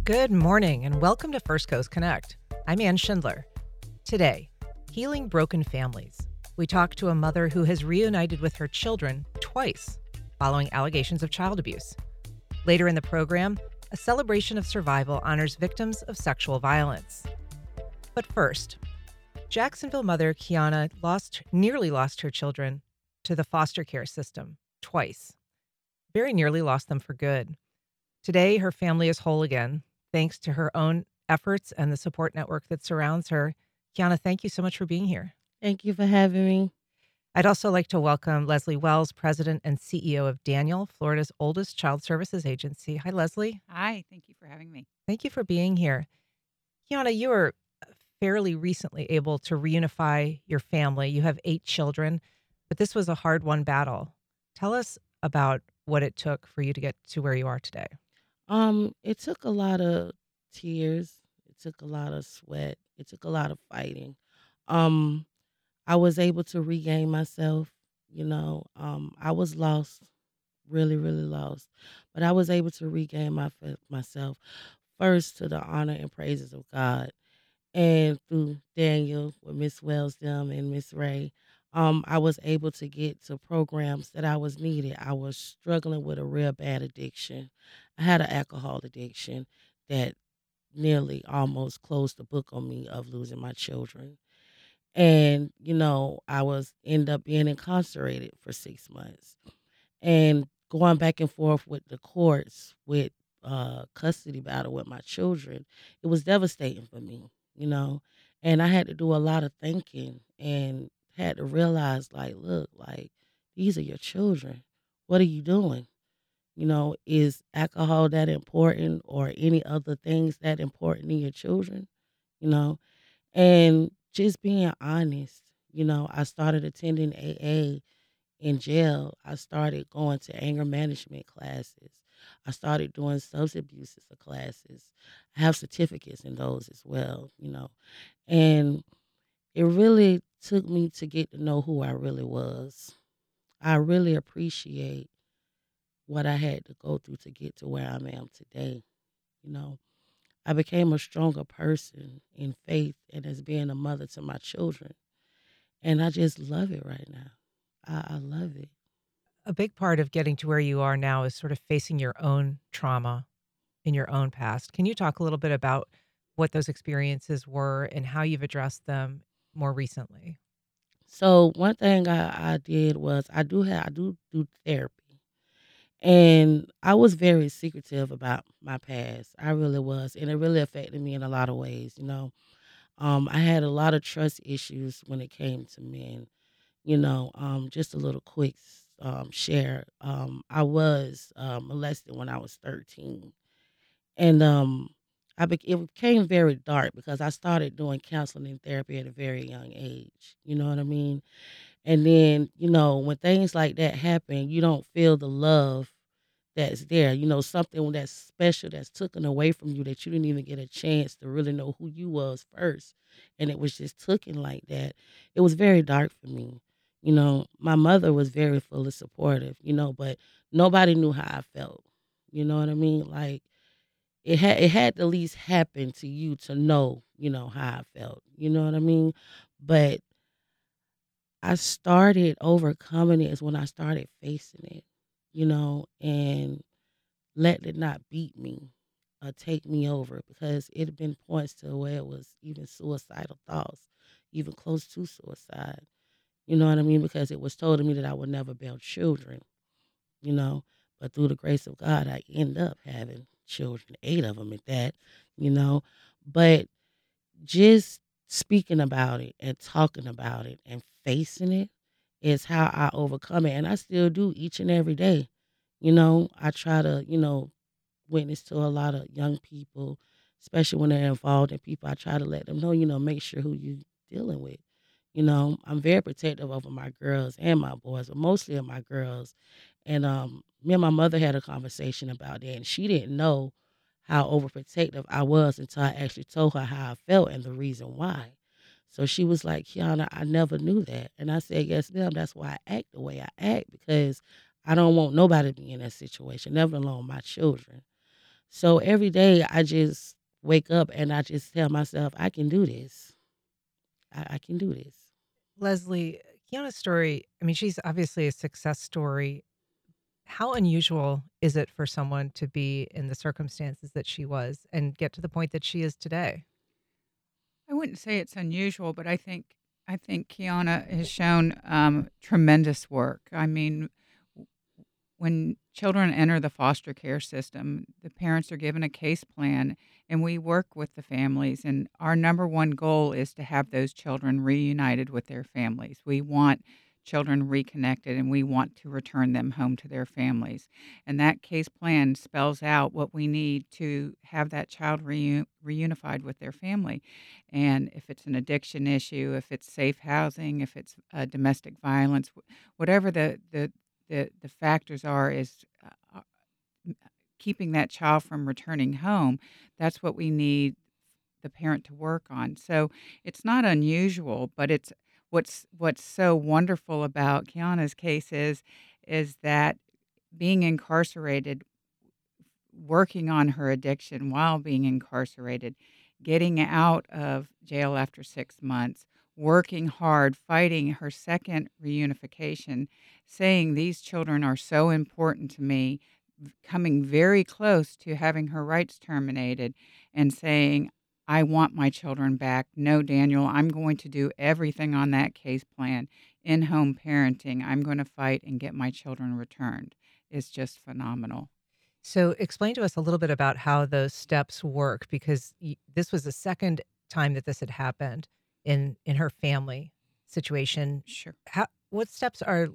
Good morning and welcome to First Coast Connect. I'm Ann Schindler. Today, healing broken families. We talk to a mother who has reunited with her children twice following allegations of child abuse. Later in the program, a celebration of survival honors victims of sexual violence. But first, Jacksonville mother Kiana nearly lost her children to the foster care system twice. Very nearly lost them for good. Today, her family is whole again, thanks to her own efforts and the support network that surrounds her. Kiana, thank you so much for being here. Thank you for having me. I'd also like to welcome Leslie Wells, President and CEO of Daniel, Florida's oldest child services agency. Hi, Leslie. Hi, thank you for having me. Thank you for being here. Kiana, you were fairly recently able to reunify your family. You have 8 children, but this was a hard-won battle. Tell us about what it took for you to get to where you are today. It took a lot of tears. It took a lot of sweat. It took a lot of fighting. Um, I was able to regain myself. I was lost, really, really lost, but I was able to regain myself first to the honor and praises of God, and through Daniel with Miss Wells them and Miss Ray. I was able to get to programs that I was needed. I was struggling with a real bad addiction. I had an alcohol addiction that nearly almost closed the book on me of losing my children. And, I was end up being incarcerated for 6 months and going back and forth with the courts with custody battle with my children. It was devastating for me, you know. And I had to do a lot of thinking and had to realize, like, look, like, these are your children. What are you doing? Is alcohol that important or any other things that important in your children? You know, and just being honest, I started attending AA in jail. I started going to anger management classes. I started doing substance abuse classes. I have certificates in those as well. And it really took me to get to know who I really was. I really appreciate what I had to go through to get to where I am today. You know, I became a stronger person in faith and as being a mother to my children. And I just love it right now. I love it. A big part of getting to where you are now is sort of facing your own trauma in your own past. Can you talk a little bit about what those experiences were and how you've addressed them more recently? So one thing I did was I do therapy. And I was very secretive about my past. I really was. And it really affected me in a lot of ways. I had a lot of trust issues when it came to men. Just a little quick share. I was molested when I was 13. And it became very dark because I started doing counseling and therapy at a very young age. You know what I mean? And then, when things like that happen, you don't feel the love that's there. Something that's special that's taken away from you that you didn't even get a chance to really know who you was first. And it was just taken like that. It was very dark for me. My mother was very fully supportive, but nobody knew how I felt. You know what I mean? Like it had to at least happen to you to know, how I felt. You know what I mean? But I started overcoming it is when I started facing it, and let it not beat me or take me over because it had been points to where it was even suicidal thoughts, even close to suicide. You know what I mean? Because it was told to me that I would never bear children, you know. But through the grace of God, I end up having children, 8 of them at that, you know. But just speaking about it and talking about it and facing it is how I overcome it. And I still do each and every day. I try to, witness to a lot of young people, especially when they're involved in people. I try to let them know, make sure who you dealing with. I'm very protective over my girls and my boys, but mostly of my girls. And me and my mother had a conversation about that, and she didn't know how overprotective I was until I actually told her how I felt and the reason why. So she was like, Kiana, I never knew that. And I said, yes, ma'am, that's why I act the way I act because I don't want nobody to be in that situation, never alone my children. So every day I just wake up and I just tell myself, I can do this. I can do this. Leslie, Kiana's story, I mean, she's obviously a success story. How unusual is it for someone to be in the circumstances that she was and get to the point that she is today? I wouldn't say it's unusual, but I think Kiana has shown tremendous work. I mean, when children enter the foster care system, the parents are given a case plan, and we work with the families. And our number one goal is to have those children reunited with their families. We want children reconnected, and we want to return them home to their families. And that case plan spells out what we need to have that child reunified with their family. And if it's an addiction issue, if it's safe housing, if it's domestic violence, whatever the factors are is m- keeping that child from returning home. That's what we need the parent to work on. So it's not unusual, but it's what's so wonderful about Kiana's case is that being incarcerated, working on her addiction while being incarcerated, getting out of jail after 6 months, working hard, fighting her second reunification, saying these children are so important to me, coming very close to having her rights terminated, and saying, I want my children back. No, Daniel, I'm going to do everything on that case plan. In home parenting, I'm going to fight and get my children returned. It's just phenomenal. So, explain to us a little bit about how those steps work because this was the second time that this had happened in her family situation. Sure. What steps are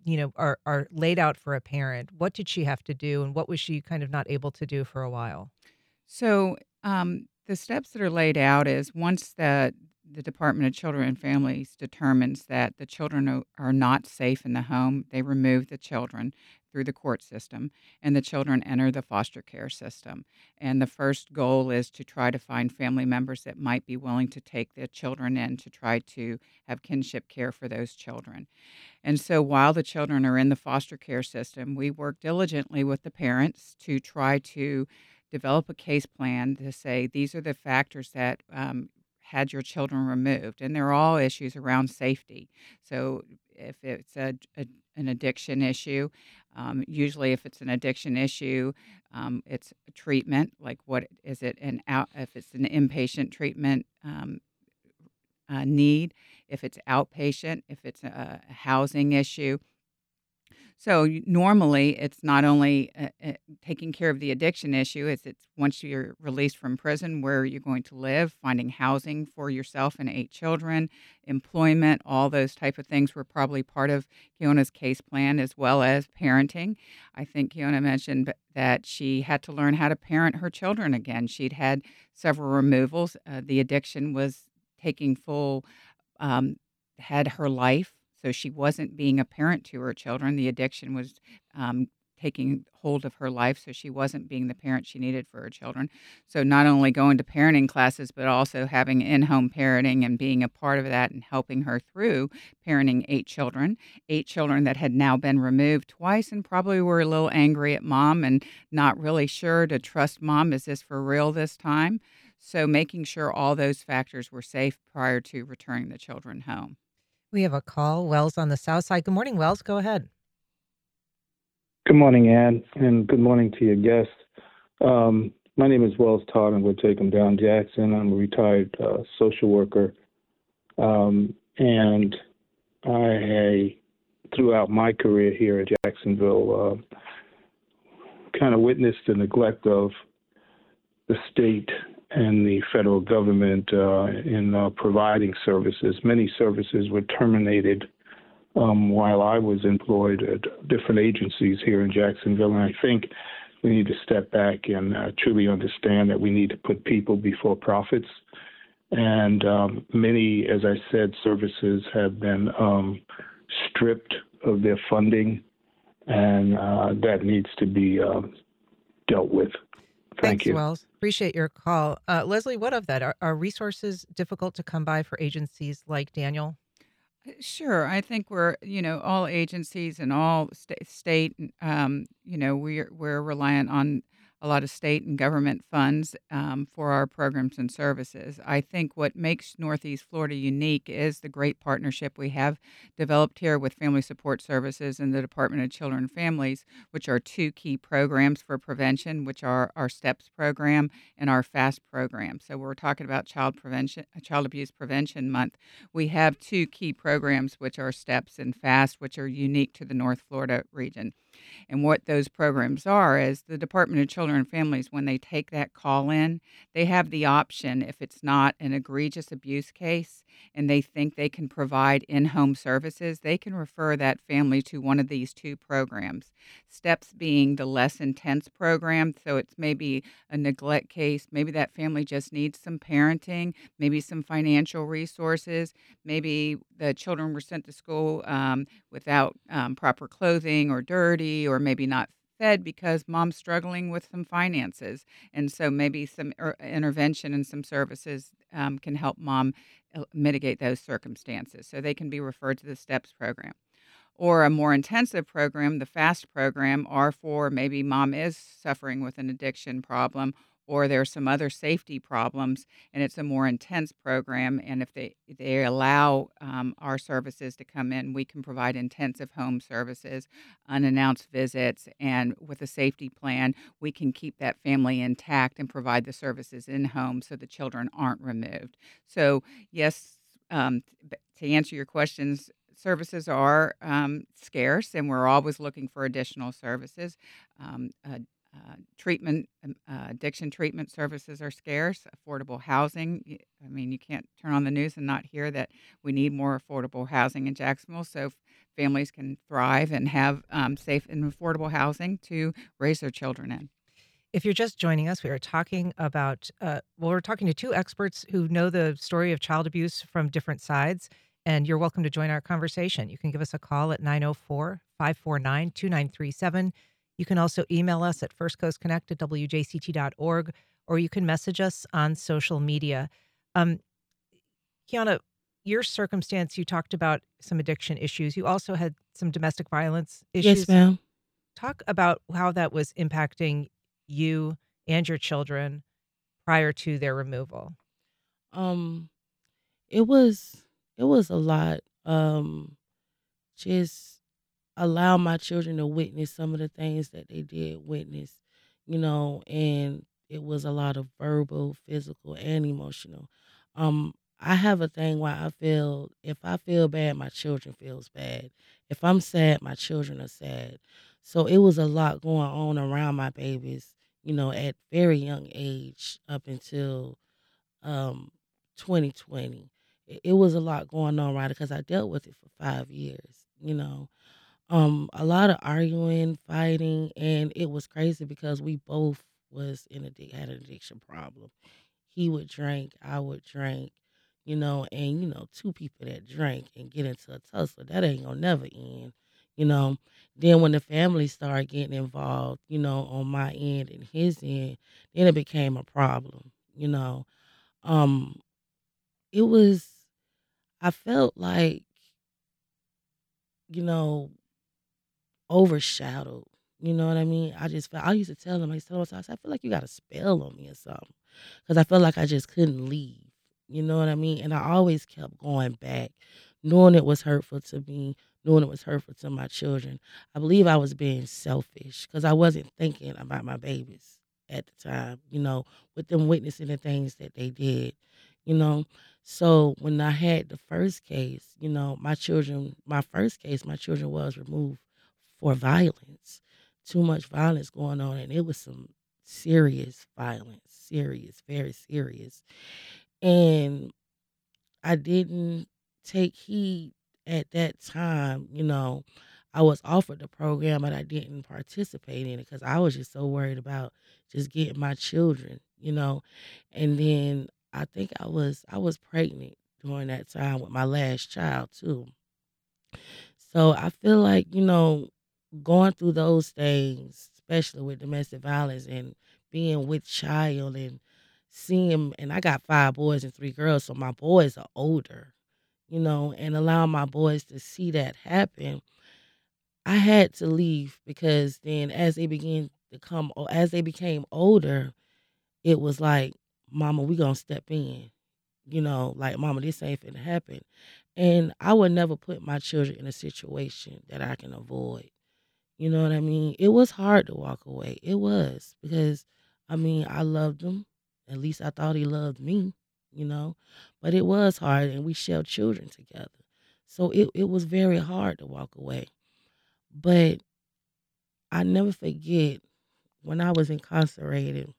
are laid out for a parent? What did she have to do, and what was she kind of not able to do for a while? So the steps that are laid out is once the Department of Children and Families determines that the children are not safe in the home, they remove the children through the court system, and the children enter the foster care system. And the first goal is to try to find family members that might be willing to take the children in to try to have kinship care for those children. And so while the children are in the foster care system, we work diligently with the parents to try to develop a case plan to say these are the factors that had your children removed. And they're all issues around safety. So if it's an addiction issue, usually if it's an addiction issue, it's a treatment. Like what is it? If it's an inpatient treatment, need, if it's outpatient, if it's a housing issue. So normally, it's not only taking care of the addiction issue. It's once you're released from prison, where you're going to live, finding housing for yourself and 8 children, employment, all those type of things were probably part of Keona's case plan, as well as parenting. I think Keona mentioned that she had to learn how to parent her children again. She'd had several removals. The addiction was taking full had her life. So she wasn't being a parent to her children. The addiction was taking hold of her life. So she wasn't being the parent she needed for her children. So not only going to parenting classes, but also having in home parenting and being a part of that and helping her through parenting 8 children that had now been removed twice and probably were a little angry at mom and not really sure to trust mom. Is this for real this time? So making sure all those factors were safe prior to returning the children home. We have a call. Wells on the south side. Good morning, Wells. Go ahead. Good morning, Ann, and good morning to your guests. My name is Wells Todd, and we'll take them down Jackson. I'm a retired social worker, and throughout my career here in Jacksonville, kind of witnessed the neglect of the state and the federal government in providing services. Many services were terminated while I was employed at different agencies here in Jacksonville. And I think we need to step back and truly understand that we need to put people before profits. And many, as I said, services have been stripped of their funding, and that needs to be dealt with. Thank Thanks, you. Wells. Appreciate your call. Leslie, what of that? Are resources difficult to come by for agencies like Daniel? Sure. I think all agencies and all state, we're reliant on a lot of state and government funds for our programs and services. I think what makes Northeast Florida unique is the great partnership we have developed here with Family Support Services and the Department of Children and Families, which are two key programs for prevention, which are our STEPS program and our FAST program. So we're talking about Child Abuse Prevention Month. We have two key programs, which are STEPS and FAST, which are unique to the North Florida region. And what those programs are is the Department of Children and Families, when they take that call in, they have the option, if it's not an egregious abuse case and they think they can provide in-home services, they can refer that family to one of these two programs. STEPS being the less intense program, so it's maybe a neglect case, maybe that family just needs some parenting, maybe some financial resources, maybe the children were sent to school without proper clothing or dirty, or maybe not fed because mom's struggling with some finances. And so maybe some intervention and some services can help mom mitigate those circumstances. So they can be referred to the STEPS program. Or a more intensive program, the FAST program, are for maybe mom is suffering with an addiction problem or there's some other safety problems, and it's a more intense program. And if they allow our services to come in, we can provide intensive home services, unannounced visits, and with a safety plan, we can keep that family intact and provide the services in home so the children aren't removed. So, yes, to answer your questions, services are scarce, and we're always looking for additional services. Um, uh, Addiction treatment services are scarce. Affordable housing. I mean, you can't turn on the news and not hear that we need more affordable housing in Jacksonville, so families can thrive and have safe and affordable housing to raise their children in. If you're just joining us, we are talking about, we're talking to two experts who know the story of child abuse from different sides, and you're welcome to join our conversation. You can give us a call at 904-549-2937. You can also email us at firstcoastconnect@wjct.org, or you can message us on social media. Kiana, your circumstance, you talked about some addiction issues. You also had some domestic violence issues. Yes, ma'am. Talk about how that was impacting you and your children prior to their removal. Um, it was it was a lot. Just allow my children to witness some of the things that they did witness, and it was a lot of verbal, physical, and emotional. I have a thing where I feel if I feel bad, my children feels bad. If I'm sad, my children are sad. So it was a lot going on around my babies, at very young age up until um 2020. It was a lot going on right because I dealt with it for 5 years. A lot of arguing, fighting, and it was crazy because we both had an addiction problem. He would drink, I would drink, and two people that drink and get into a tussle, that ain't gonna never end, you know. Then when the family started getting involved, on my end and his end, then it became a problem, you know. Um, it was I felt like, you know, overshadowed. You know what I mean? I used to tell him, I used to tell him, I said, I feel like you got a spell on me or something. Because I felt like I just couldn't leave. You know what I mean? And I always kept going back, knowing it was hurtful to me, knowing it was hurtful to my children. I believe I was being selfish because I wasn't thinking about my babies at the time, with them witnessing the things that they did, you know. So when I had the first case, my first case, my children was removed for violence. Too much violence going on, and it was some serious violence, serious, very serious. And I didn't take heed at that time. I was offered the program, but I didn't participate in it because I was just so worried about just getting my children. And then I think I was pregnant during that time with my last child too. So I feel like, going through those things, especially with domestic violence and being with child and seeing, and I got 5 boys and 3 girls, so my boys are older, and allowing my boys to see that happen, I had to leave because then as they began as they became older, it was like, "Mama, we gonna step in." Like, "Mama, this ain't finna happen." And I would never put my children in a situation that I can avoid. You know what I mean? It was hard to walk away. It was because, I mean, I loved him. At least I thought he loved me, you know. But it was hard, and we shared children together. So it was very hard to walk away. But I never forget when I was incarcerated,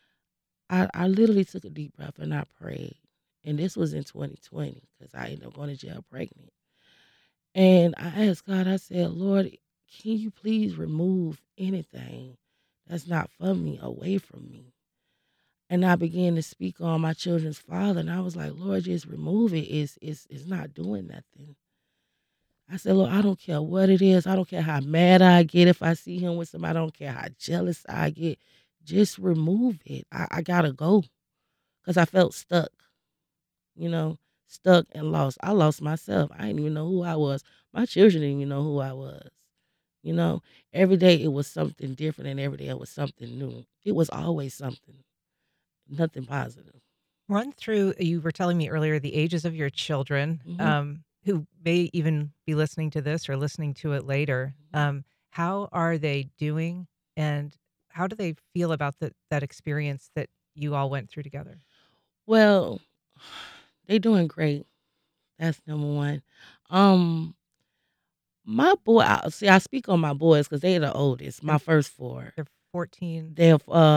I literally took a deep breath and I prayed. And this was in 2020 because I ended up going to jail pregnant. And I asked God, I said, "Lord, can you please remove anything that's not for me away from me?" And I began to speak on my children's father. And I was like, "Lord, just remove it. It's not doing nothing." I said, "Lord, I don't care what it is. I don't care how mad I get if I see him with somebody. I don't care how jealous I get. Just remove it. I got to go because I felt stuck, you know, stuck and lost. I lost myself. I didn't even know who I was. My children didn't even know who I was. You know, every day it was something different and every day it was something new. It was always something, nothing positive. Run through, you were telling me earlier the ages of your children, Hmm. who may even be listening to this or listening to it later. How are they doing, and how do they feel about that experience that you all went through together? Well, they doing great. That's number one. Um, my boy, I speak on my boys because they're the oldest, They're my first four. they're 14. They're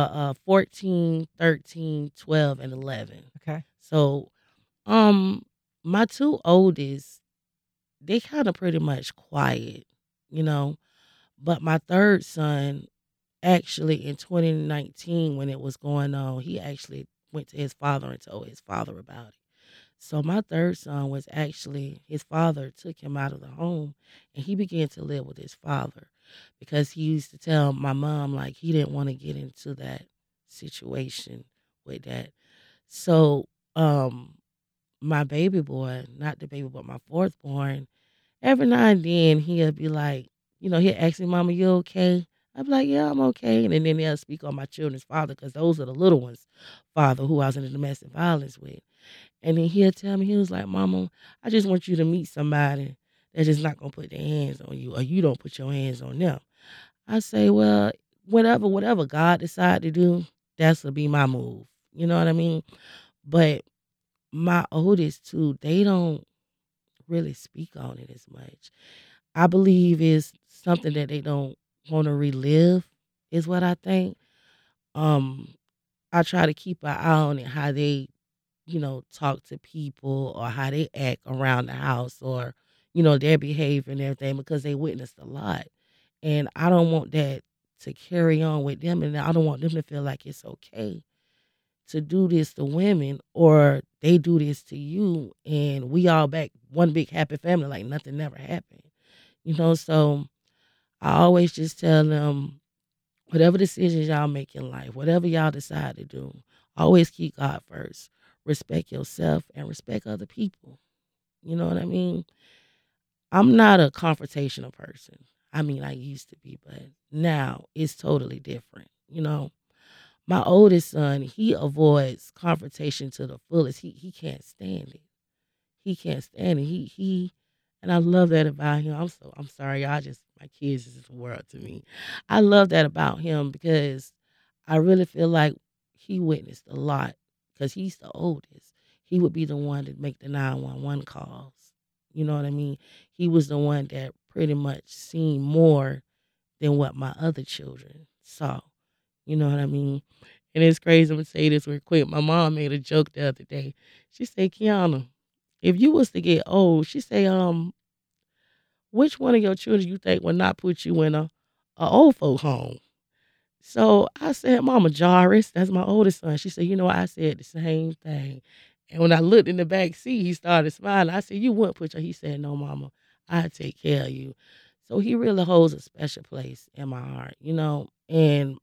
14, 13, 12, and 11. Okay. So, um, my two oldest, they kind of pretty much quiet, you know. But my third son, actually in 2019, when it was going on, he actually went to his father and told his father about it. So my third son was actually, his father took him out of the home and he began to live with his father because he used to tell my mom like he didn't want to get into that situation with that. So my baby boy, not the baby but my fourth born, every now and then he'll be like, he'll ask me, "Mama, you okay?" I'll be like, "Yeah, I'm okay." And then they'll speak on my children's father because those are the little ones' father who I was in the domestic violence with. And then he'll tell me, he was like, "Mama, I just want you to meet somebody that's just not gonna put their hands on you, or you don't put your hands on them." I say, "Well, whatever God decide to do, that's will be my move." You know what I mean? But my oldest two, they don't really speak on it as much. I believe it's something that they don't want to relive, is what I think. Um, I try to keep an eye on it, how they talk to people or how they act around the house or, their behavior and everything because they witnessed a lot. And I don't want that to carry on with them. And I don't want them to feel like it's okay to do this to women or they do this to you. And we all back one big happy family like nothing never happened. So I always just tell them, whatever decisions y'all make in life, whatever y'all decide to do, always keep God first. Respect yourself and respect other people. You know what I mean? I'm not a confrontational person. I mean, I used to be, but now it's totally different. My oldest son, he avoids confrontation to the fullest. He can't stand it. He can't stand it. And I love that about him. I'm sorry, y'all. My kids is the world to me. I love that about him because I really feel like he witnessed a lot because he's the oldest. He would be the one to make the 911 calls. You know what I mean? He was the one that pretty much seen more than what my other children saw. You know what I mean? And it's crazy. I'm gonna say this real quick. My mom made a joke the other day. She said, "Kiana, if you was to get old," she say, "which one of your children you think would not put you in a old folk home?" So I said, "Mama, Jarvis, that's my oldest son." She said, I said the same thing. And when I looked in the back seat, he started smiling. I said, "You wouldn't put your," he said, "No, Mama, I take care of you." So he really holds a special place in my heart, and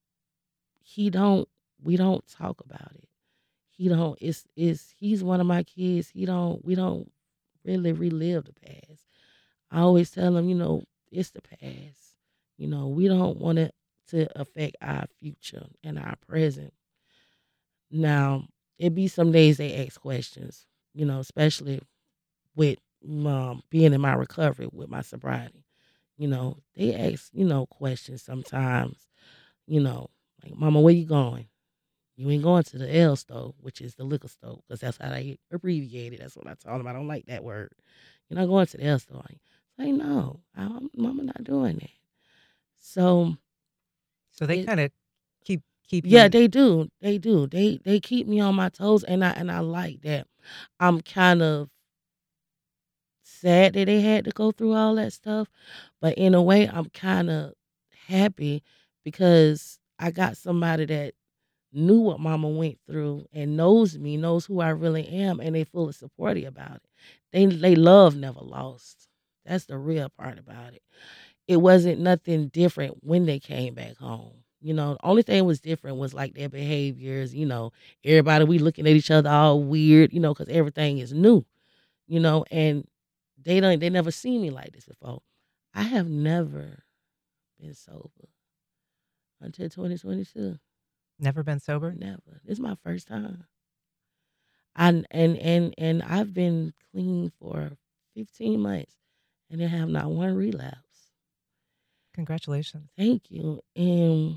he don't, we don't talk about it. He don't, he's one of my kids. We don't really relive the past. I always tell him, it's the past. We don't want it to affect our future and our present. Now, it be some days they ask questions, especially with being in my recovery with my sobriety. They ask, questions sometimes, you know, like, Mama, where you going? You ain't going to the L store, which is the liquor store, because that's how they abbreviate it. That's what I told them. I don't like that word. You're not going to the L store. I say, no, Mama not doing that. So So they it, kind of keep yeah, you. they do. They do. They keep me on my toes, and I like that. I'm kind of sad that they had to go through all that stuff, but in a way, I'm kind of happy because I got somebody that knew what Mama went through and knows me, knows who I really am, and they fully supportive about it. They love never lost. That's the real part about it. It wasn't nothing different when they came back home. The only thing was different was like their behaviors. Everybody we looking at each other all weird. Because everything is new. And they never seen me like this before. I have never been sober until 2022. Never been sober? Never. This is my first time. And I've been clean for 15 months and didn't have not one relapse. Congratulations. Thank you. And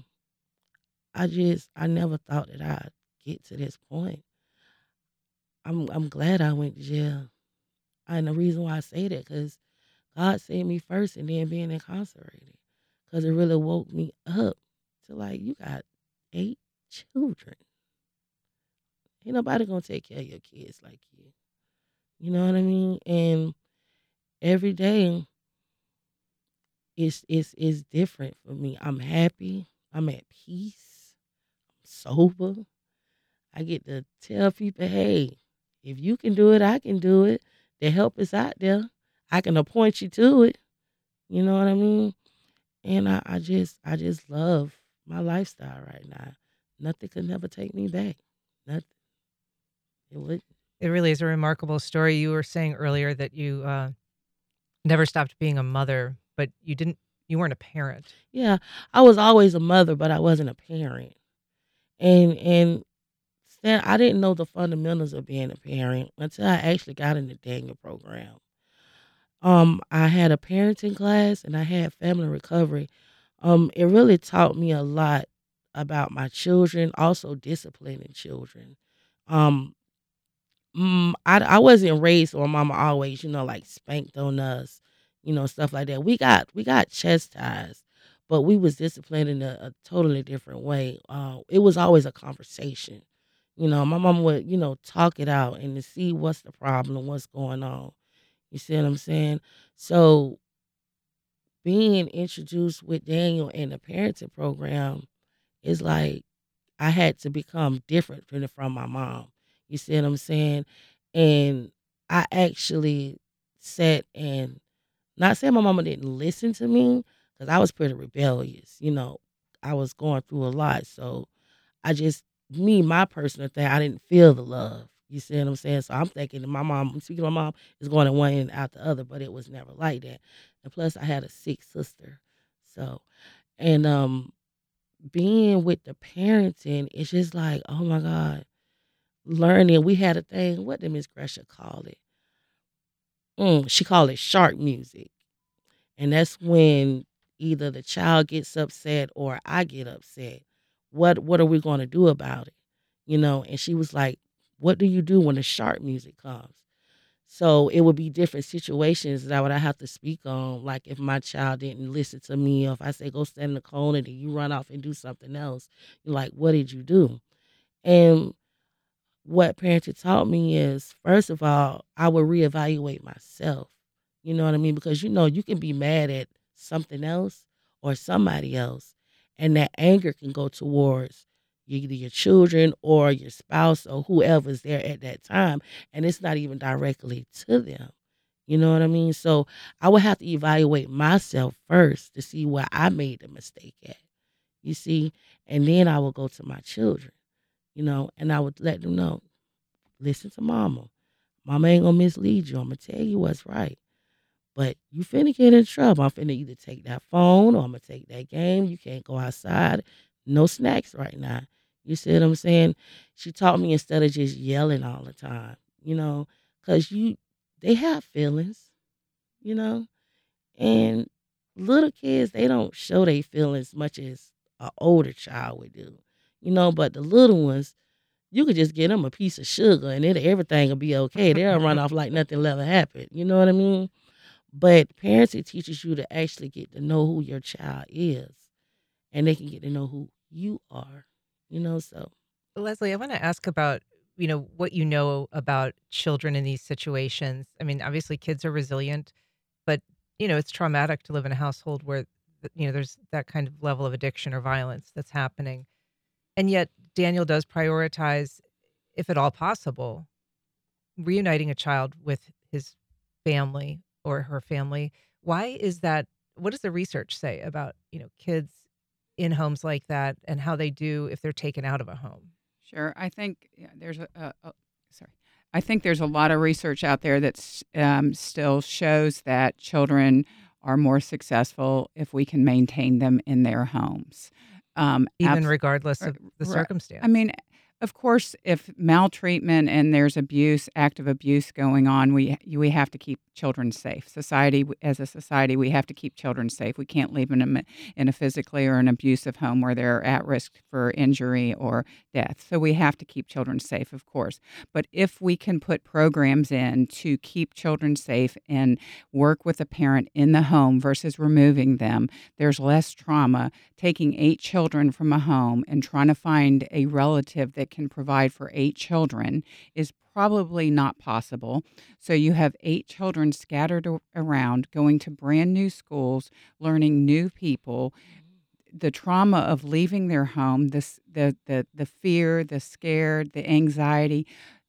I never thought that I'd get to this point. I'm glad I went to jail. And the reason why I say that, because God saved me first and then being incarcerated. Because it really woke me up to, like, you got 8 children. Ain't nobody gonna take care of your kids like you. You know what I mean? And every day it's different for me. I'm happy. I'm at peace. I'm sober. I get to tell people, hey, if you can do it, I can do it. The help is out there. I can appoint you to it. You know what I mean? And I just love my lifestyle right now. Nothing could never take me back. Nothing. It would. It really is a remarkable story. You were saying earlier that you never stopped being a mother, but you weren't a parent. Yeah, I was always a mother, but I wasn't a parent. And then I didn't know the fundamentals of being a parent until I actually got in the Daniel program. I had a parenting class and I had family recovery. It really taught me a lot about my children, also disciplining children. Um, I wasn't raised where mama always, like spanked on us, stuff like that. We got chastised, but we was disciplined in a totally different way. It was always a conversation. My mama would, talk it out and to see what's the problem, what's going on. You see what I'm saying? So being introduced with Daniel in the parenting program is like I had to become different from my mom. You see what I'm saying? And I actually sat and not saying my mama didn't listen to me because I was pretty rebellious. I was going through a lot. So I just, my personal thing, I didn't feel the love. You see what I'm saying? So I'm thinking that my mom, speaking of my mom, is going in one end out the other, but it was never like that. And plus, I had a sick sister. So, and being with the parenting, it's just like, oh my God, learning. We had a thing, what did Miss Gresha call it? She called it shark music. And that's when either the child gets upset or I get upset. What are we going to do about it? And she was like, what do you do when the shark music comes? So it would be different situations that I would have to speak on. Like if my child didn't listen to me, or if I say go stand in the corner and you run off and do something else, you're like, what did you do? And what parenting taught me is, first of all, I would reevaluate myself. You know what I mean? Because you can be mad at something else or somebody else, and that anger can go towards either your children or your spouse or whoever's there at that time, and it's not even directly to them. You know what I mean? So I would have to evaluate myself first to see where I made the mistake at. You see, and then I would go to my children. And I would let them know, listen to mama. Mama ain't gonna mislead you. I'm gonna tell you what's right. But you finna get in trouble. I'm finna either take that phone or I'm gonna take that game. You can't go outside. No snacks right now. You see what I'm saying? She taught me instead of just yelling all the time, because they have feelings, you know, and little kids, they don't show their feelings much as an older child would do, but the little ones, you could just get them a piece of sugar and everything will be okay. They'll run off like nothing ever happened. You know what I mean? But parenting teaches you to actually get to know who your child is, and they can get to know who you are, so. Leslie, I want to ask about, what you know about children in these situations. I mean, obviously kids are resilient, but, it's traumatic to live in a household where, there's that kind of level of addiction or violence that's happening. And yet Daniel does prioritize, if at all possible, reuniting a child with his family or her family. Why is that? What does the research say about, kids in homes like that and how they do if they're taken out of a home? Sure. I think there's sorry. I think there's a lot of research out there that still shows that children are more successful if we can maintain them in their homes. Even regardless of the Right. circumstance. I mean, of course, if maltreatment and there's abuse, active abuse going on, we have to keep children safe. As a society, we have to keep children safe. We can't leave them in a physically or an abusive home where they're at risk for injury or death. So we have to keep children safe, of course. But if we can put programs in to keep children safe and work with a parent in the home versus removing them, there's less trauma. Taking 8 children from a home and trying to find a relative that can provide for 8 children is probably not possible. So you have 8 children scattered around, going to brand new schools, learning new people. The trauma of leaving their home, the fear, the scare, the anxiety,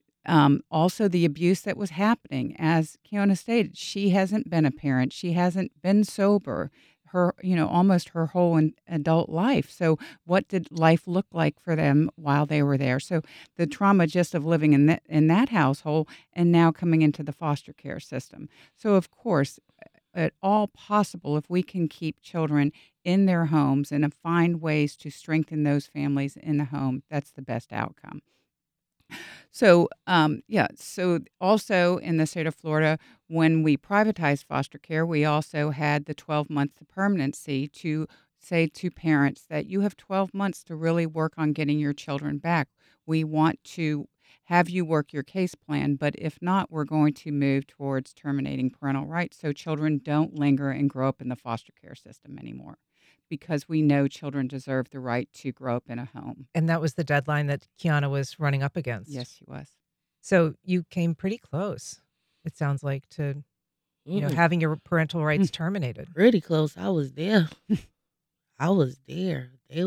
also the abuse that was happening. As Kiana stated, she hasn't been a parent. She hasn't been sober almost her whole adult life. So what did life look like for them while they were there? So the trauma just of living in that household and now coming into the foster care system. So of course, at all possible, if we can keep children in their homes and find ways to strengthen those families in the home, that's the best outcome. So, so also in the state of Florida, when we privatized foster care, we also had the 12 months of permanency to say to parents that you have 12 months to really work on getting your children back. We want to have you work your case plan, but if not, we're going to move towards terminating parental rights so children don't linger and grow up in the foster care system anymore, because we know children deserve the right to grow up in a home. And that was the deadline that Kiana was running up against. Yes, she was. So you came pretty close, it sounds like, to having your parental rights terminated. Pretty close. I was there. I was there. It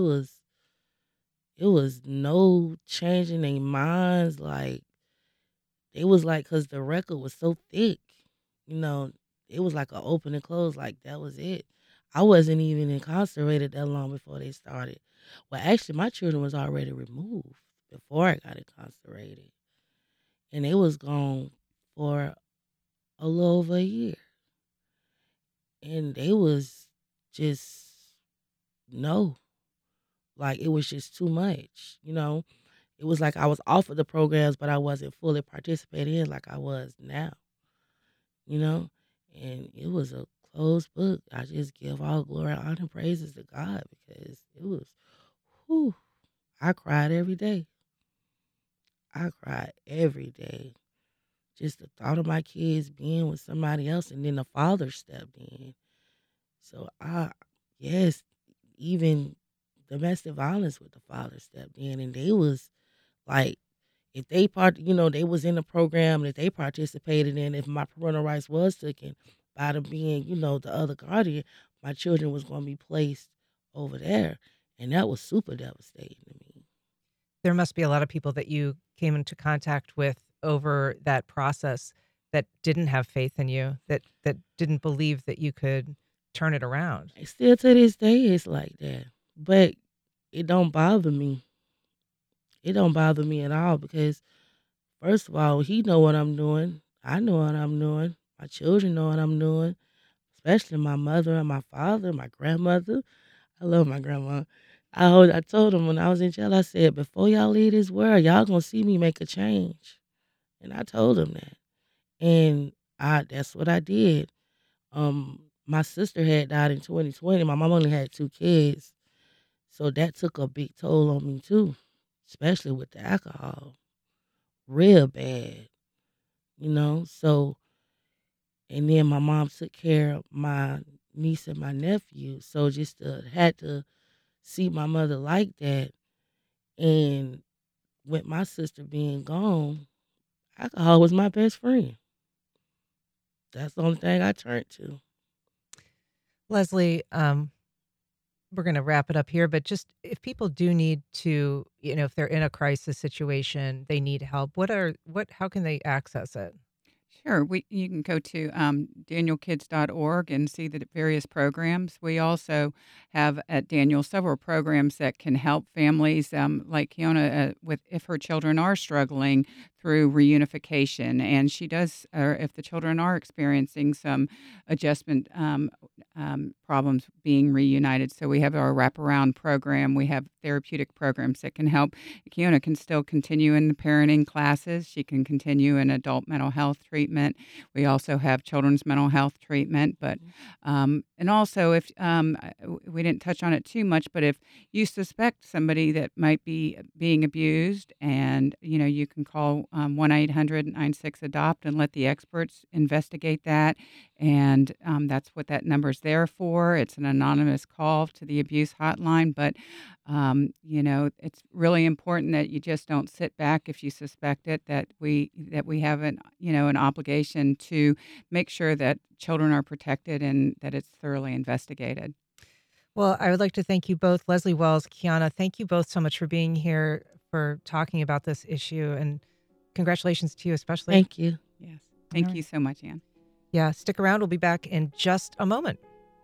was no changing their minds. Like, it was like, because the record was so thick, it was like an open and close, like that was it. I wasn't even incarcerated that long before they started. Well, actually, my children was already removed before I got incarcerated. And they was gone for a little over a year. And they was just, no. Like, it was just too much, It was like I was off of the programs, but I wasn't fully participating in like I was now, And it was a closed book. I just give all glory, honor, and praises to God because it was, whew, I cried every day. I cried every day. Just the thought of my kids being with somebody else, and then the father stepped in. So yes, even domestic violence with the father stepped in, and they was like, if they they was in the program, and if they participated in, if my parental rights was taken by the being, the other guardian, my children was going to be placed over there, and that was super devastating to me. There must be a lot of people that you came into contact with over that process that didn't have faith in you, that didn't believe that you could turn it around. Still to this day, it's like that. But it don't bother me. It don't bother me at all because, first of all, he know what I'm doing. I know what I'm doing. My children know what I'm doing. especially my mother and my father, my grandmother. I love my grandma. I told them when I was in jail, I said, before y'all leave this world, y'all gonna see me make a change. And I told them that. And that's what I did. My sister had died in 2020. My mom only had 2 kids. So that took a big toll on me too, especially with the alcohol. Real bad, you know. So and then my mom took care of my niece and my nephew. So just had to see my mother like that. And with my sister being gone, alcohol was my best friend. That's the only thing I turned to. Leslie, we're going to wrap it up here, but just if people do need to, if they're in a crisis situation, they need help. How can they access it? Sure. You can go to danielkids.org and see the various programs. We also have at Daniel several programs that can help families, like Kiana, with if her children are struggling through reunification, and she does, or if the children are experiencing some adjustment problems being reunited. So we have our wraparound program. We have therapeutic programs that can help. Kiana can still continue in the parenting classes. She can continue in adult mental health treatment. We also have children's mental health treatment. But and also, if we didn't touch on it too much, but if you suspect somebody that might be being abused, and you can call 1-800-96-ADOPT and let the experts investigate that. And that's what that number is there for. It's an anonymous call to the abuse hotline. But, it's really important that you just don't sit back if you suspect it, that we have an obligation to make sure that children are protected and that it's thoroughly investigated. Well, I would like to thank you both, Leslie Wells, Kiana. Thank you both so much for being here, for talking about this issue, and congratulations to you especially. Thank you. Yes. Thank you so much, Ann. Yeah, stick around. We'll be back in just a moment.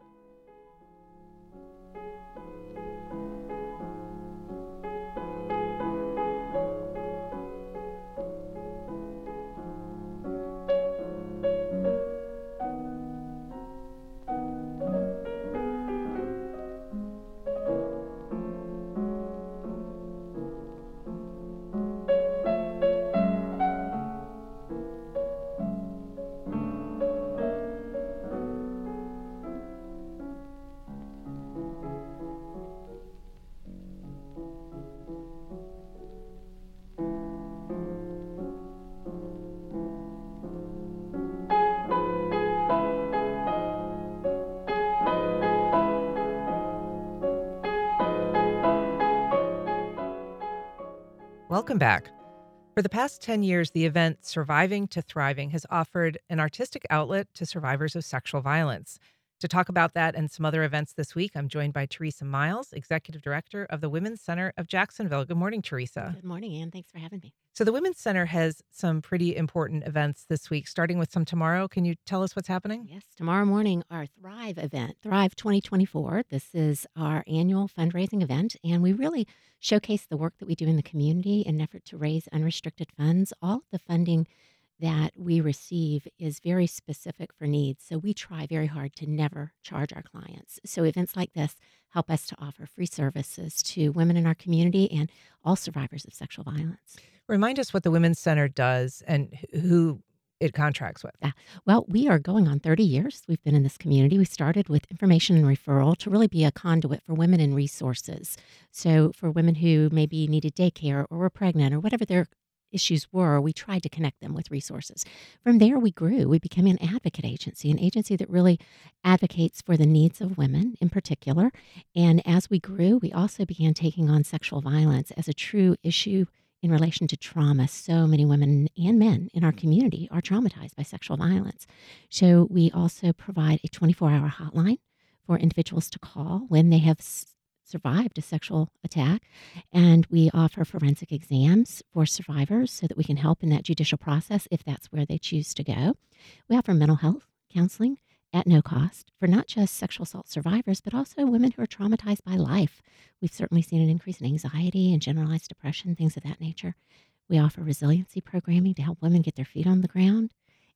Welcome back. For the past 10 years, the event Surviving to Thriving has offered an artistic outlet to survivors of sexual violence. To talk about that and some other events this week, I'm joined by Teresa Miles, Executive Director of the Women's Center of Jacksonville. Good morning, Teresa. Good morning, Ann. Thanks for having me. So the Women's Center has some pretty important events this week, starting with some tomorrow. Can you tell us what's happening? Yes, tomorrow morning, our Thrive event, Thrive 2024. This is our annual fundraising event, and we really showcase the work that we do in the community in an effort to raise unrestricted funds. All of the funding that we receive is very specific for needs, so we try very hard to never charge our clients. So events like this help us to offer free services to women in our community and all survivors of sexual violence. Remind us what the Women's Center does and who it contracts with. Well, we are going on 30 years. We've been in this community. We started with information and referral to really be a conduit for women and resources. So for women who maybe needed daycare or were pregnant or whatever their issues were, we tried to connect them with resources. From there, we grew. We became an advocate agency, an agency that really advocates for the needs of women in particular. And as we grew, we also began taking on sexual violence as a true issue in relation to trauma. So many women and men in our community are traumatized by sexual violence. So we also provide a 24-hour hotline for individuals to call when they have survived a sexual attack. And we offer forensic exams for survivors so that we can help in that judicial process if that's where they choose to go. We offer mental health counseling at no cost for not just sexual assault survivors, but also women who are traumatized by life. We've certainly seen an increase in anxiety and generalized depression, things of that nature. We offer resiliency programming to help women get their feet on the ground.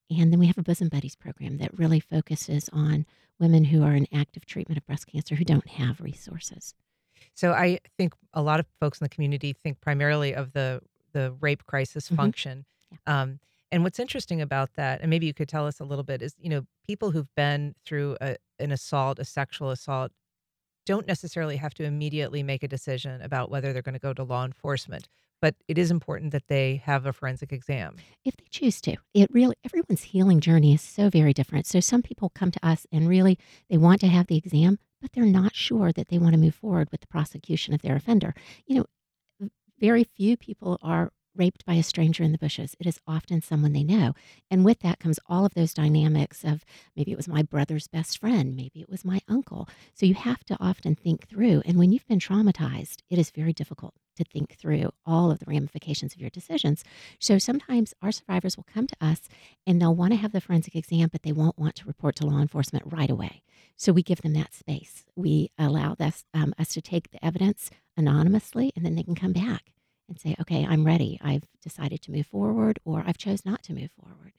And then we have a Bosom Buddies program that really focuses on women who are in active treatment of breast cancer who don't have resources. So I think a lot of folks in the community think primarily of the rape crisis Mhm. function. Yeah. And what's interesting about that, and maybe you could tell us a little bit, is people who've been through an assault, a sexual assault, don't necessarily have to immediately make a decision about whether they're going to go to law enforcement. But it is important that they have a forensic exam. If they choose to. It really everyone's healing journey is so very different. So some people come to us and really they want to have the exam, but they're not sure that they want to move forward with the prosecution of their offender. You know, very few people are raped by a stranger in the bushes. It is often someone they know. And with that comes all of those dynamics of maybe it was my brother's best friend, maybe it was my uncle. So you have to often think through. And when you've been traumatized, it is very difficult to think through all of the ramifications of your decisions. So sometimes our survivors will come to us and they'll want to have the forensic exam, but they won't want to report to law enforcement right away. So we give them that space. We allow us to take the evidence anonymously, and then they can come back and say, okay, I'm ready. I've decided to move forward, or I've chose not to move forward.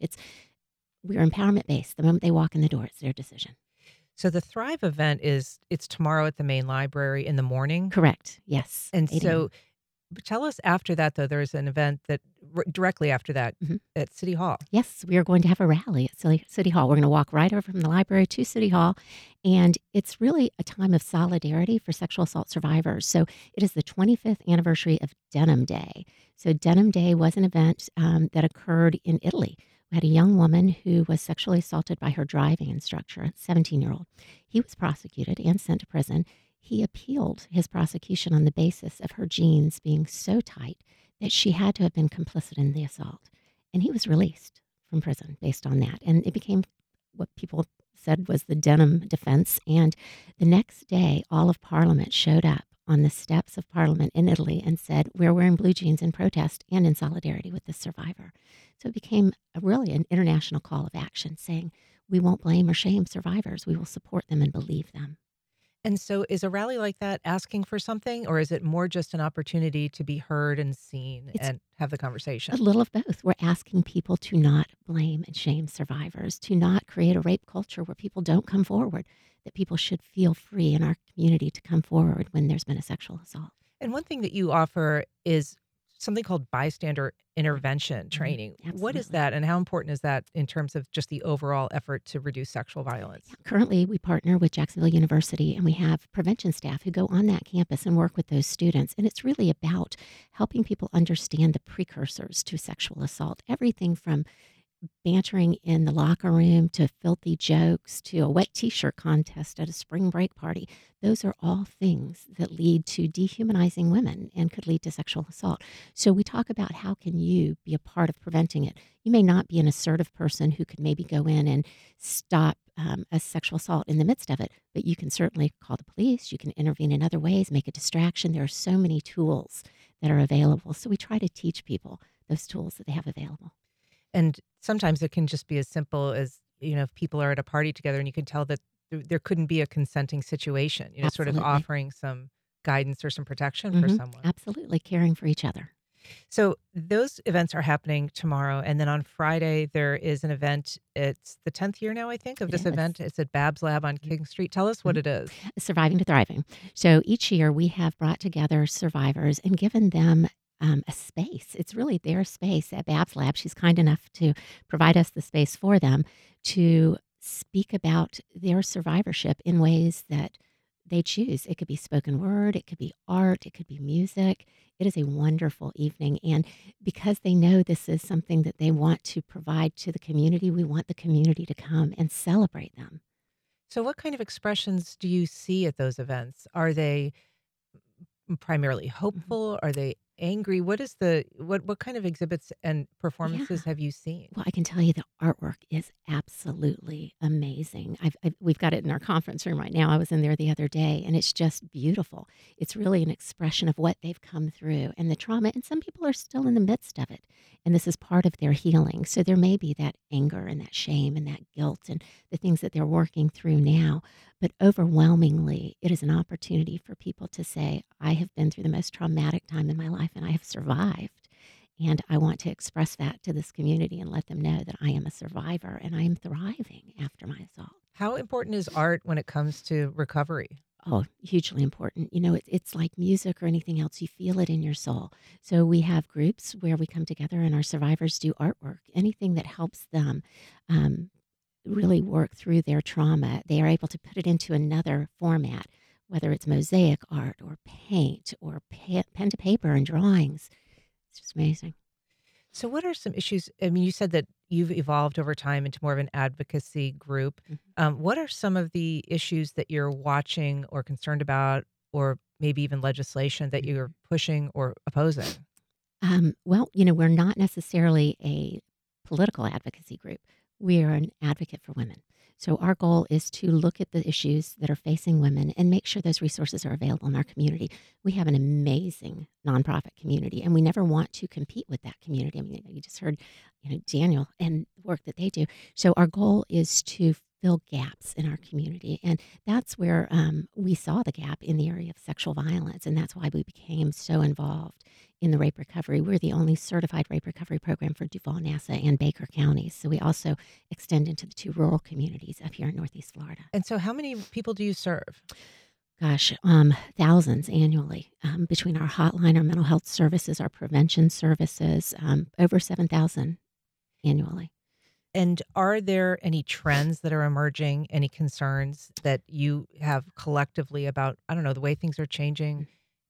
We're empowerment based. The moment they walk in the door, it's their decision. So the Thrive event it's tomorrow at the main library in the morning. Correct. Yes. And 8 so a.m. tell us after that, though, there's an event that directly after that Mhm. at City Hall. Yes, we are going to have a rally at City Hall. We're going to walk right over from the library to City Hall, and it's really a time of solidarity for sexual assault survivors. So it is the 25th anniversary of Denim Day. So Denim Day was an event that occurred in Italy. We had a young woman who was sexually assaulted by her driving instructor, a 17-year-old. He was prosecuted and sent to prison. He appealed his prosecution on the basis of her jeans being so tight that she had to have been complicit in the assault. And he was released from prison based on that. And it became what people said was the denim defense. And the next day, all of Parliament showed up on the steps of Parliament in Italy and said, we're wearing blue jeans in protest and in solidarity with this survivor. So it became really an international call of action saying, we won't blame or shame survivors. We will support them and believe them. And so is a rally like that asking for something, or is it more just an opportunity to be heard and seen It's and have the conversation? a little of both. We're asking people to not blame and shame survivors, to not create a rape culture where people don't come forward, that people should feel free in our community to come forward when there's been a sexual assault. And one thing that you offer is something called bystander intervention training. What is Absolutely. that, and how important is that in terms of just the overall effort to reduce sexual violence? Currently, we partner with Jacksonville University, and we have prevention staff who go on that campus and work with those students. And it's really about helping people understand the precursors to sexual assault, everything from bantering in the locker room to filthy jokes to a wet t-shirt contest at a spring break party. Those are all things that lead to dehumanizing women and could lead to sexual assault. So we talk about how can you be a part of preventing it. You may not be an assertive person who could maybe go in and stop a sexual assault in the midst of it, but you can certainly call the police. You can intervene in other ways, make a distraction. There are so many tools that are available. So we try to teach people those tools that they have available. And sometimes it can just be as simple as, if people are at a party together and you can tell that there couldn't be a consenting situation, sort of Absolutely. offering some guidance or some protection for someone. Absolutely. Caring for each other. So those events are happening tomorrow. And then on Friday, there is an event. It's the 10th year now, I think, of It this is. event. It's at Babs Lab on King Street. Tell us what it is. Surviving to Thriving. So each year we have brought together survivors and given them a space. It's really their space at Babs Lab. She's kind enough to provide us the space for them to speak about their survivorship in ways that they choose. It could be spoken word, it could be art, it could be music. It is a wonderful evening. And because they know this is something that they want to provide to the community, we want the community to come and celebrate them. So what kind of expressions do you see at those events? Are they primarily hopeful? Are they angry? What kind of exhibits and performances have you seen? Well, I can tell you the artwork is absolutely amazing. We've got it in our conference room right now. I was in there the other day, and it's just beautiful. It's really an expression of what they've come through and the trauma, and some people are still in the midst of it, and this is part of their healing. So there may be that anger and that shame and that guilt and the things that they're working through now, but overwhelmingly, it is an opportunity for people to say, I have been through the most traumatic time in my life, and I have survived. And I want to express that to this community and let them know that I am a survivor and I am thriving after my assault. How important is art when it comes to recovery? Oh, hugely important. You know, it's like music or anything else. You feel it in your soul. So we have groups where we come together and our survivors do artwork, anything that helps them really work through their trauma. They are able to put it into another format, whether it's mosaic art or paint or pen to paper and drawings. It's just amazing. So, what are some issues? I mean, you said that you've evolved over time into more of an advocacy group. What are some of the issues that you're watching or concerned about, or maybe even legislation that you're pushing or opposing? Well, you know, we're not necessarily a political advocacy group. We are an advocate for women. So our goal is to look at the issues that are facing women and make sure those resources are available in our community. We have an amazing nonprofit community, and we never want to compete with that community. I mean, you just heard, you know, Daniel and the work that they do. So our goal is to fill gaps in our community, and that's where we saw the gap in the area of sexual violence, and that's why we became so involved in the rape recovery. We're the only certified rape recovery program for Duval, Nassau, and Baker counties. So we also extend into the 2 rural communities up here in Northeast Florida. And so, how many people do you serve? Gosh, thousands annually between our hotline, our mental health services, our prevention services, over 7,000 annually. And are there any trends that are emerging, any concerns that you have collectively about, I don't know, the way things are changing?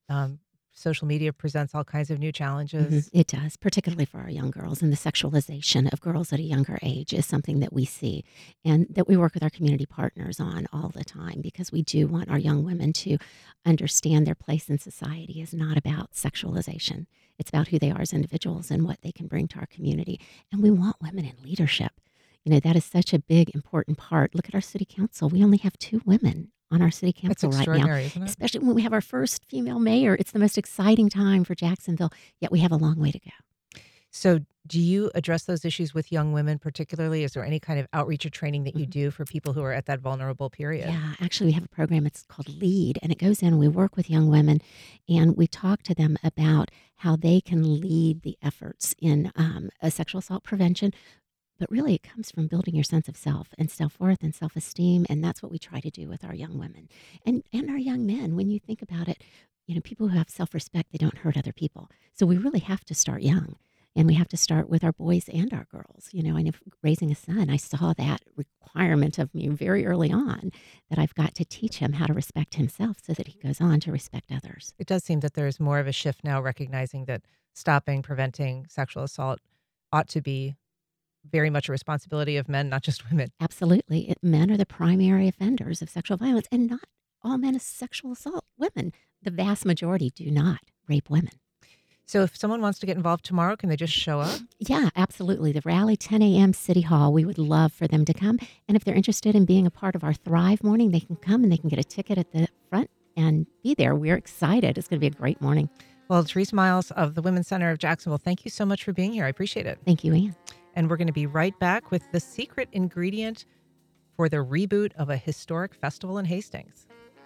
Social media presents all kinds of new challenges. It does, particularly for our young girls. And the sexualization of girls at a younger age is something that we see and that we work with our community partners on all the time, because we do want our young women to understand their place in society is not about sexualization. It's about who they are as individuals and what they can bring to our community. And we want women in leadership. You know, that is such a big, important part. Look at our city council. We only have 2 women on our city council right now, isn't it? especially when we have our first female mayor. It's the most exciting time for Jacksonville, yet we have a long way to go. So do you address those issues with young women particularly? Is there any kind of outreach or training that you do for people who are at that vulnerable period? Yeah, actually we have a program, it's called LEAD, and it goes in and we work with young women and we talk to them about how they can lead the efforts in a sexual assault prevention. But really, it comes from building your sense of self and self-worth and self-esteem, and that's what we try to do with our young women and our young men. When you think about it, you know, people who have self-respect, they don't hurt other people. So we really have to start young, and we have to start with our boys and our girls. You know, and if raising a son, I saw that requirement of me very early on, that I've got to teach him how to respect himself so that he goes on to respect others. It does seem that there's more of a shift now, recognizing that stopping, preventing sexual assault ought to be very much a responsibility of men, not just women. Absolutely. Men are the primary offenders of sexual violence, and not all men is sexual assault women. The vast majority do not rape women. So if someone wants to get involved tomorrow, can they just show up? Yeah, absolutely. The rally, 10 a.m. City Hall. We would love for them to come. And if they're interested in being a part of our Thrive morning, they can come and they can get a ticket at the front and be there. We're excited. It's going to be a great morning. Well, Therese Miles of the Women's Center of Jacksonville, thank you so much for being here. I appreciate it. Thank you, Ann. And we're going to be right back with the secret ingredient for the reboot of a historic festival in Hastings.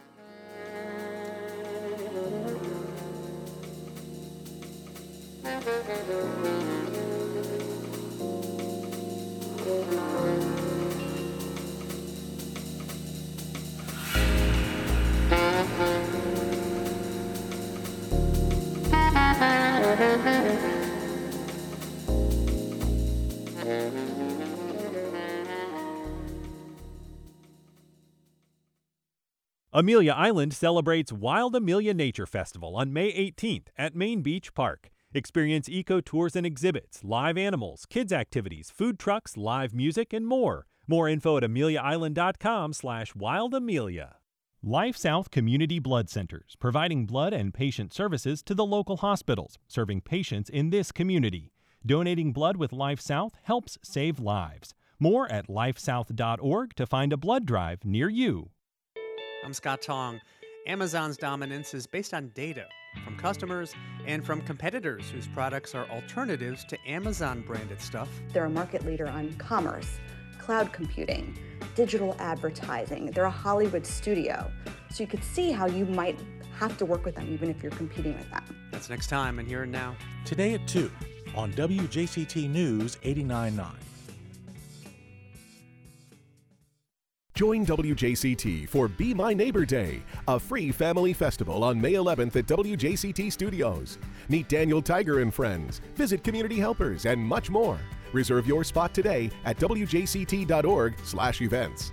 Amelia Island celebrates Wild Amelia Nature Festival on May 18th at Main Beach Park. Experience eco tours and exhibits, live animals, kids activities, food trucks, live music, and more. More info at ameliaisland.com/wildamelia. Life South Community Blood Centers, providing blood and patient services to the local hospitals, serving patients in this community. Donating blood with Life South helps save lives. More at lifesouth.org to find a blood drive near you. I'm Scott Tong. Amazon's dominance is based on data from customers and from competitors whose products are alternatives to Amazon-branded stuff. They're a market leader on commerce, cloud computing, digital advertising. They're a Hollywood studio. So you could see how you might have to work with them even if you're competing with them. That's next time and Here and Now. Today at 2 on WJCT News 89.9. Join WJCT for Be My Neighbor Day, a free family festival on May 11th at WJCT Studios. Meet Daniel Tiger and friends, visit community helpers, and much more. Reserve your spot today at wjct.org/events.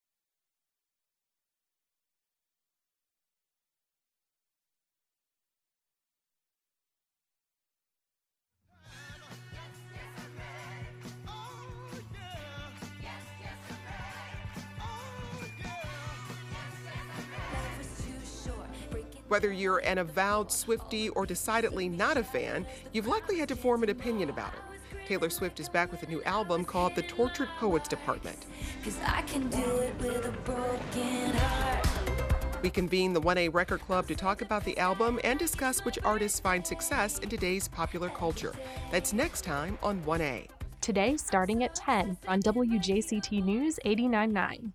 Whether you're an avowed Swiftie or decidedly not a fan, you've likely had to form an opinion about her. Taylor Swift is back with a new album called The Tortured Poets Department. 'Cause I can do it with a broken heart. We convene the 1A Record Club to talk about the album and discuss which artists find success in today's popular culture. That's next time on 1A. Today, starting at 10 on WJCT News 89.9.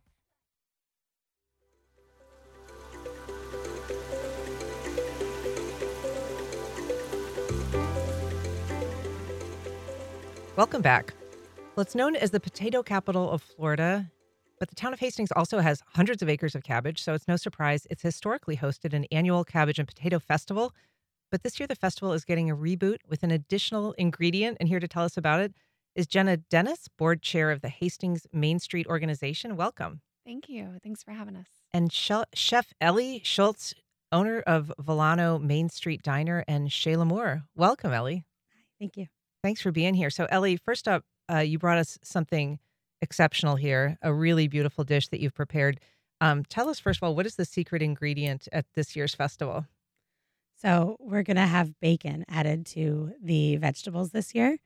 Welcome back. Well, it's known as the potato capital of Florida, but the town of Hastings also has hundreds of acres of cabbage, so it's no surprise it's historically hosted an annual cabbage and potato festival. But this year the festival is getting a reboot with an additional ingredient, and here to tell us about it is Jenna Dennis, board chair of the Hastings Main Street organization. Welcome. Thank you. Thanks for having us. And Chef Ellie Schultz, owner of Volano Main Street Diner, and Shayla Moore. Welcome, Ellie. Thank you. Thanks for being here. So, Ellie, first up, you brought us something exceptional here, a really beautiful dish that you've prepared. Tell us, first of all, what is the secret ingredient at this year's festival? So we're going to have bacon added to the vegetables this year.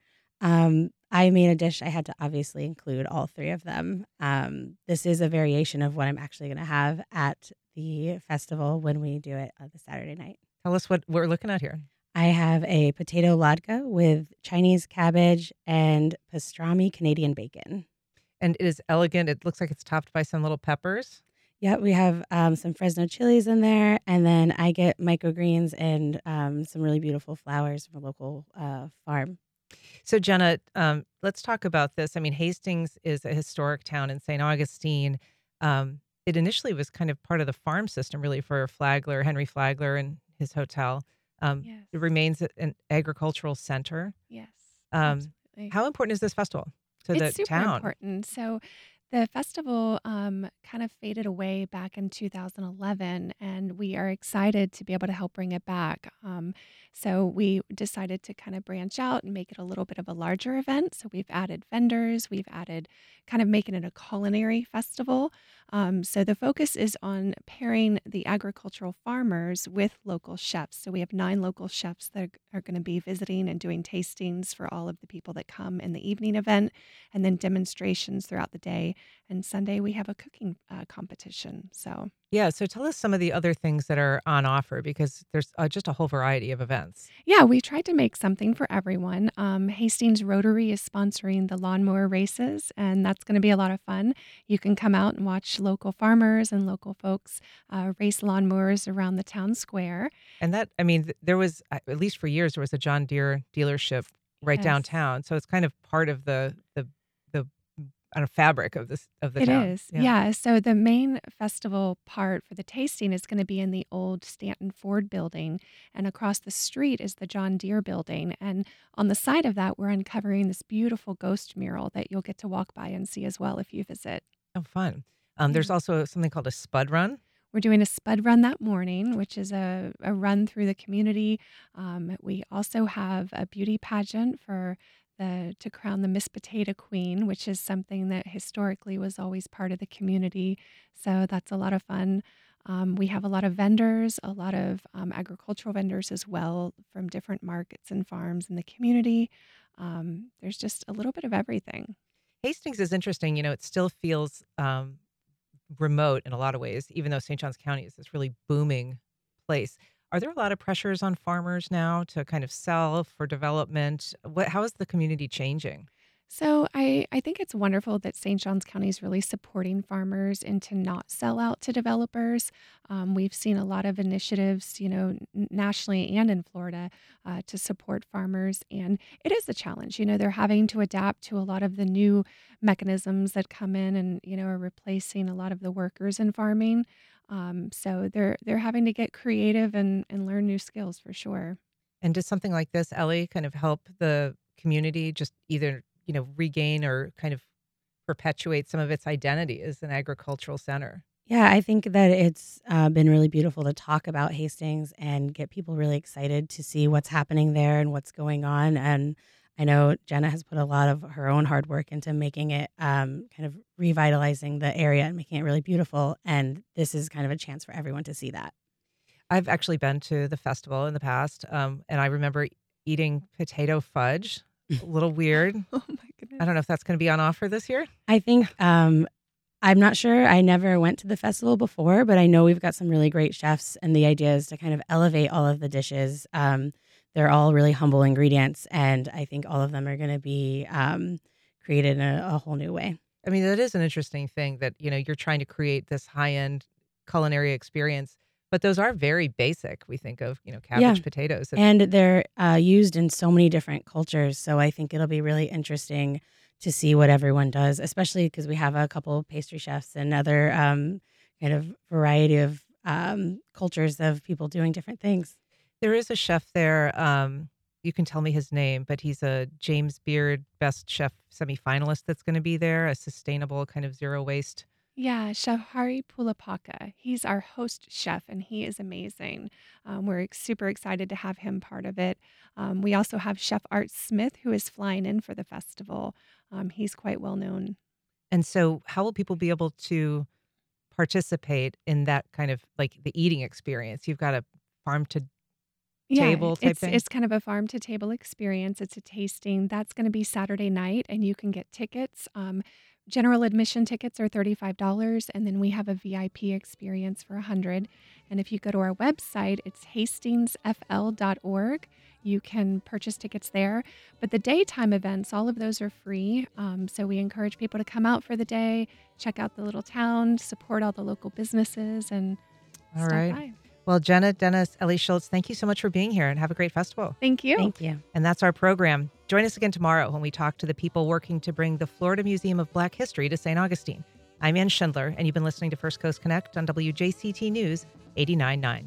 I made a dish. I had to obviously include all three of them. This is a variation of what I'm actually going to have at the festival when we do it this Saturday night. Tell us what we're looking at here. I have a potato latke with Chinese cabbage and pastrami Canadian bacon. And it is elegant. It looks like it's topped by some little peppers. Yeah, we have some Fresno chilies in there, and then I get microgreens and some really beautiful flowers from a local farm. So, Jenna, let's talk about this. I mean, Hastings is a historic town in St. Augustine. It initially was kind of part of the farm system, really, for Flagler, Henry Flagler and his hotel. Yes. It remains an agricultural center. Yes, absolutely. How important is this festival to the It's super town? important. So the festival kind of faded away back in 2011, and we are excited to be able to help bring it back. So we decided to kind of branch out and make it a little bit of a larger event. So we've added vendors, we've added kind of making it a culinary festival. So the focus is on pairing the agricultural farmers with local chefs. So we have 9 local chefs that are going to be visiting and doing tastings for all of the people that come in the evening event, and then demonstrations throughout the day. And Sunday we have a cooking competition. So Yeah, so tell us some of the other things that are on offer, because there's just a whole variety of events. yeah, we tried to make something for everyone. Hastings Rotary is sponsoring the lawnmower races, and that's going to be a lot of fun. You can come out and watch local farmers and local folks race lawnmowers around the town square. And that, I mean, there was, at least for years, there was a John Deere dealership right Yes. downtown. So it's kind of part of the I don't know, fabric of the It town. is, yeah. So the main festival part for the tasting is going to be in the old Stanton Ford building, and across the street is the John Deere building. And on the side of that, we're uncovering this beautiful ghost mural that you'll get to walk by and see as well if you visit. Oh, fun. There's also something called a spud run. We're doing a spud run that morning, which is a run through the community. We also have a beauty pageant to crown the Miss Potato Queen, which is something that historically was always part of the community. So that's a lot of fun. We have a lot of vendors, a lot of agricultural vendors as well from different markets and farms in the community. There's just a little bit of everything. Hastings is interesting. You know, it still feels remote in a lot of ways, even though St. Johns County is this really booming place. Are there a lot of pressures on farmers now to kind of sell for development? How is the community changing? So I think it's wonderful that St. Johns County is really supporting farmers and to not sell out to developers. We've seen a lot of initiatives, nationally and in Florida, to support farmers, and it is a challenge. They're having to adapt to a lot of the new mechanisms that come in, and are replacing a lot of the workers in farming. So they're having to get creative and learn new skills for sure. And does something like this, Ellie, kind of help the community just either, regain or kind of perpetuate some of its identity as an agricultural center? Yeah, I think that it's been really beautiful to talk about Hastings and get people really excited to see what's happening there and what's going on. And I know Jenna has put a lot of her own hard work into making it kind of revitalizing the area and making it really beautiful. And this is kind of a chance for everyone to see that. I've actually been to the festival in the past, and I remember eating potato fudge. A little weird. Oh my goodness. I don't know if that's going to be on offer this year. I think I'm not sure. I never went to the festival before, but I know we've got some really great chefs, and the idea is to kind of elevate all of the dishes. They're all really humble ingredients, and I think all of them are going to be created in a whole new way. I mean, that is an interesting thing that, you're trying to create this high-end culinary experience, but those are very basic. We think of, cabbage, potatoes. And they're used in so many different cultures. So I think it'll be really interesting to see what everyone does, especially because we have a couple of pastry chefs and other kind of variety of cultures of people doing different things. There is a chef there. You can tell me his name, but he's a James Beard Best Chef semifinalist that's going to be there, a sustainable kind of zero waste. Yeah, Chef Hari Pulapaka. He's our host chef, and he is amazing. We're super excited to have him part of it. We also have Chef Art Smith, who is flying in for the festival. He's quite well known. And so how will people be able to participate in that kind of like the eating experience? You've got a farm to table type thing? It's kind of a farm to table experience. It's a tasting. That's going to be Saturday night, and you can get tickets. General admission tickets are $35, and then we have a VIP experience for $100. And if you go to our website, it's hastingsfl.org. You can purchase tickets there. But the daytime events, all of those are free. So we encourage people to come out for the day, check out the little town, support all the local businesses, and stop by. Well, Jenna, Dennis, Ellie Schultz, thank you so much for being here, and have a great festival. Thank you. Thank you. And that's our program. Join us again tomorrow when we talk to the people working to bring the Florida Museum of Black History to St. Augustine. I'm Ann Schindler, and you've been listening to First Coast Connect on WJCT News 89.9.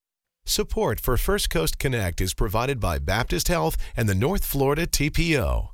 Support for First Coast Connect is provided by Baptist Health and the North Florida TPO.